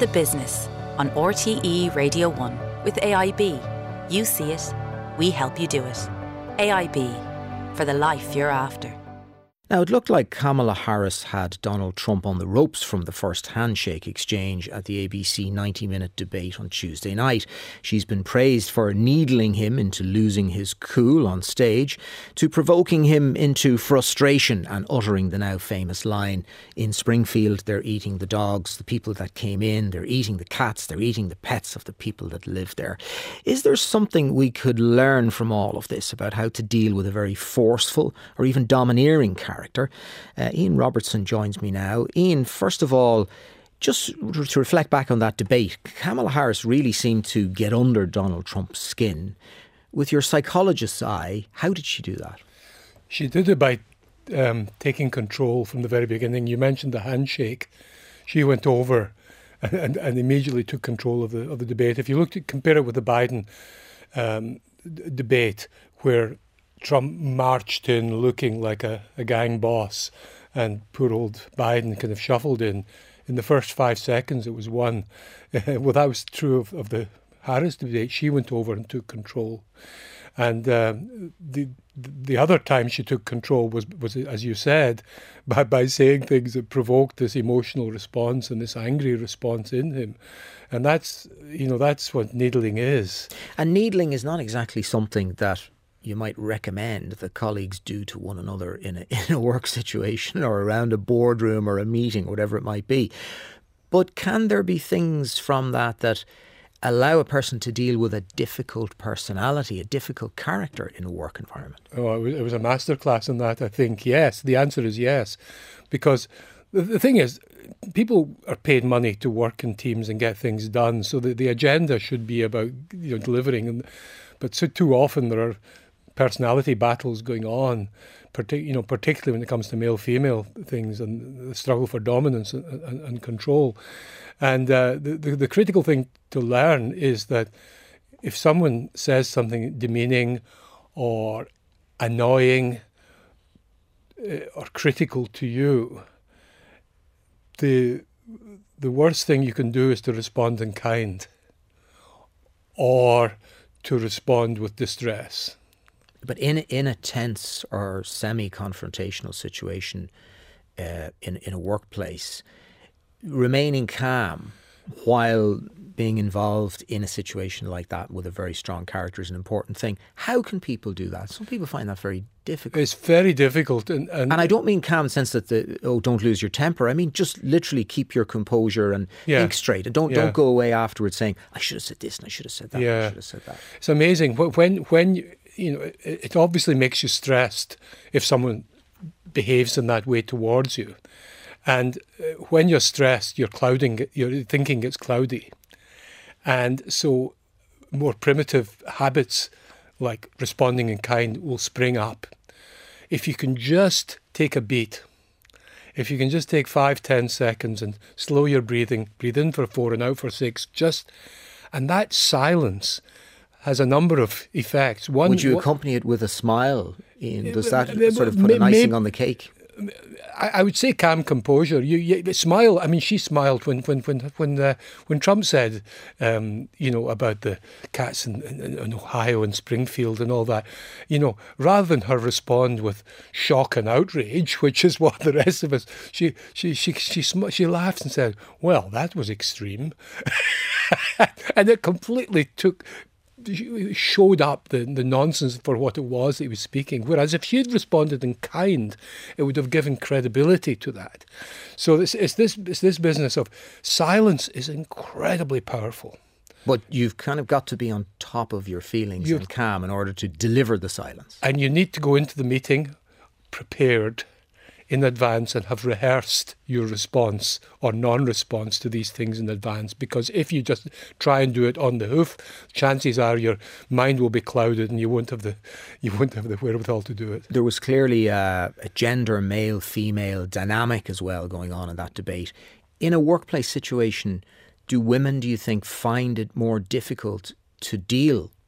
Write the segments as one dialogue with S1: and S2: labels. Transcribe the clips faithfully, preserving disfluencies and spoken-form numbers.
S1: The Business on R T E Radio one with A I B. You see it, we help you do it. A I B, for the life you're after.
S2: Now, it looked like Kamala Harris had Donald Trump on the ropes from the first handshake exchange at the A B C ninety minute debate on Tuesday night. She's been praised for needling him into losing his cool on stage, to provoking him into frustration and uttering the now famous line, "In Springfield, they're eating the dogs, the people that came in, they're eating the cats, they're eating the pets of the people that live there." Is there something we could learn from all of this about how to deal with a very forceful or even domineering character? Uh, Ian Robertson joins me now. Ian, first of all, just to reflect back on that debate, Kamala Harris really seemed to get under Donald Trump's skin. With your psychologist's eye, how did she do that?
S3: She did it by um, taking control from the very beginning. You mentioned the handshake. She went over and, and, and immediately took control of the of the debate. If you look at compare it with the Biden um, d- debate, where Trump marched in looking like a, a gang boss, and poor old Biden kind of shuffled in. In the first five seconds, it was won. Well, that was true of, of the Harris debate. She went over and took control. And uh, the the other time she took control was, was as you said, by, by saying things that provoked this emotional response and this angry response in him. And that's, you know, that's what needling is.
S2: And needling is not exactly something that you might recommend that colleagues do to one another in a, in a work situation or around a boardroom or a meeting, whatever it might be. But can there be things from that that allow a person to deal with a difficult personality, a difficult character in a work environment?
S3: Oh, it was, it was a masterclass in that, I think. Yes, the answer is yes. Because the, the thing is, people are paid money to work in teams and get things done. So the, the agenda should be about, you know, delivering. And, but so too often there are personality battles going on, partic- you know, particularly when it comes to male-female things and the struggle for dominance and, and, and control. And uh, the, the the critical thing to learn is that if someone says something demeaning or annoying uh, or critical to you, the the worst thing you can do is to respond in kind or to respond with distress.
S2: But in in a tense or semi-confrontational situation uh, in in a workplace, remaining calm while being involved in a situation like that with a very strong character is an important thing. How can people do that? Some people find that very difficult.
S3: It's very difficult. And, and,
S2: and I don't mean calm in the sense that, the, oh, don't lose your temper. I mean, just literally keep your composure and yeah. think straight. And don't, yeah. don't go away afterwards saying, I should have said this and I should have said that.
S3: Yeah.
S2: And I should have said that.
S3: It's amazing. When, when you, you know, it, it obviously makes you stressed if someone behaves in that way towards you. And when you're stressed, you're clouding, your thinking gets cloudy. And so more primitive habits like responding in kind will spring up. If you can just take a beat, if you can just take five, ten seconds and slow your breathing, breathe in for four and out for six, just, and that silence has a number of effects. One,
S2: would you accompany it with a smile, Ian? Does that sort of put an icing on the cake?
S3: I, I would say calm composure. You, you smile. I mean, she smiled when when when when uh, when Trump said, um, you know, about the cats in, in, in Ohio and Springfield and all that. You know, rather than her respond with shock and outrage, which is what the rest of us, she she she she she, she laughed and said, "Well, that was extreme," and it completely took. showed up the, the nonsense for what it was that he was speaking. Whereas if she'd responded in kind, it would have given credibility to that. So it's, it's this it's this business of silence is incredibly powerful.
S2: But you've kind of got to be on top of your feelings you've, and calm in order to deliver the silence.
S3: And you need to go into the meeting prepared in advance and have rehearsed your response or non-response to these things in advance. Because if you just try and do it on the hoof, chances are your mind will be clouded and you won't have the you won't have the wherewithal to do it.
S2: There was clearly a, a gender male-female dynamic as well going on in that debate. In a workplace situation, do women, do you think, find it more difficult to deal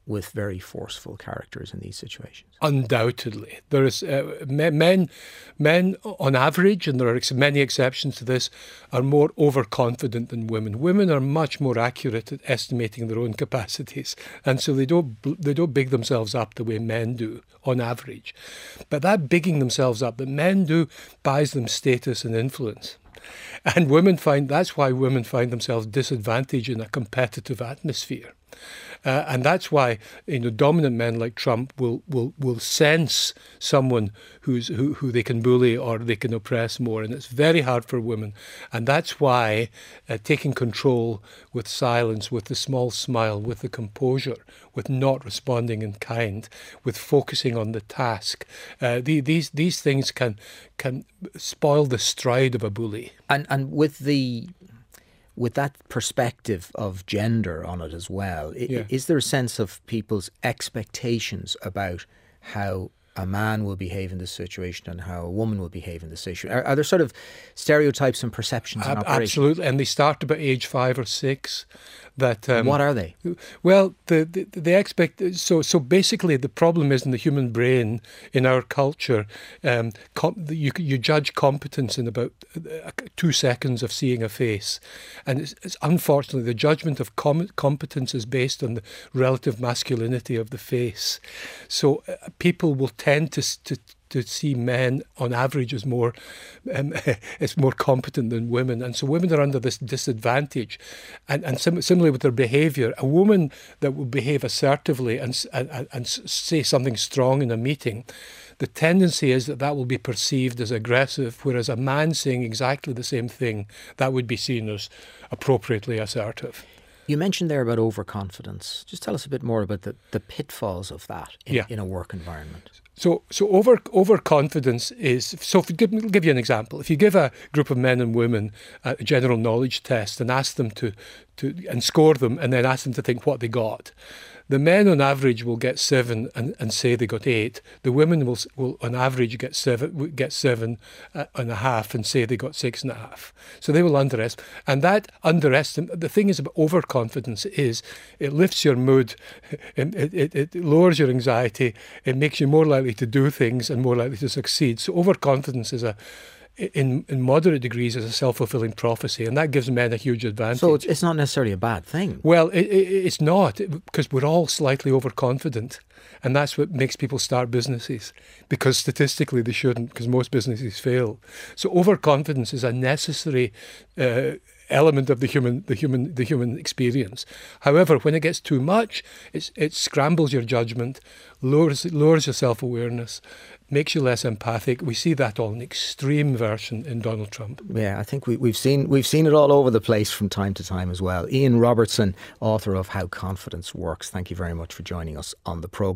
S2: with very forceful characters in these situations?
S3: Undoubtedly. There is uh, men, men on average, and there are ex- many exceptions to this, are more overconfident than women. Women are much more accurate at estimating their own capacities, and so they don't they don't big themselves up the way men do on average. But that bigging themselves up that men do buys them status and influence. And women find that's why women find themselves disadvantaged in a competitive atmosphere. Uh, and that's why, you know, dominant men like Trump will will will sense someone who's who, who they can bully or they can oppress more, and it's very hard for women. And that's why uh, taking control with silence, with the small smile, with the composure, with not responding in kind, with focusing on the task, uh, the, these these things can can spoil the stride of a bully.
S2: And and with the with that perspective of gender on it as well,
S3: Yeah.
S2: is there a sense of people's expectations about how a man will behave in this situation and how a woman will behave in this situation? Are, are there sort of stereotypes and perceptions in
S3: Ab-
S2: operation?
S3: Absolutely, and they start about age five or six. That um,
S2: what are they?
S3: Well, the the, the expect so so basically the problem is in the human brain in our culture. Um, com- you you judge competence in about two seconds of seeing a face, and it's, it's unfortunately the judgment of com- competence is based on the relative masculinity of the face. So uh, people will tend to to. to see men on average as more um, as more competent than women, and so women are under this disadvantage. And and sim- similarly with their behaviour, a woman that will behave assertively and, and and say something strong in a meeting, the tendency is that that will be perceived as aggressive, whereas a man saying exactly the same thing, that would be seen as appropriately assertive.
S2: You mentioned there about overconfidence. Just tell us a bit more about the, the pitfalls of that in,
S3: Yeah.
S2: in a work environment.
S3: So, so over overconfidence is. So, if you give, I'll give you an example. If you give a group of men and women a general knowledge test and ask them to, to and score them, and then ask them to think what they got, the men on average will get seven and, and say they got eight. The women will will on average get seven get seven and a half and say they got six and a half. So they will underestimate, and that underestimate. The thing is about overconfidence is it lifts your mood, it, it, it lowers your anxiety, it makes you more likely to do things and more likely to succeed. So overconfidence is a In, in moderate degrees is a self-fulfilling prophecy, and that gives men a huge advantage.
S2: So it's, it's not necessarily a bad thing.
S3: Well, it, it, it's not, because we're all slightly overconfident, and that's what makes people start businesses, because statistically they shouldn't, because most businesses fail. So overconfidence is a necessary uh, element of the human the human the human experience. However, when it gets too much, it's, it scrambles your judgment, lowers lowers your self-awareness, makes you less empathic. We see that all in extreme version in Donald Trump.
S2: Yeah, I think we, we've seen we've seen it all over the place from time to time as well. Ian Robertson, author of How Confidence Works. Thank you very much for joining us on the programme.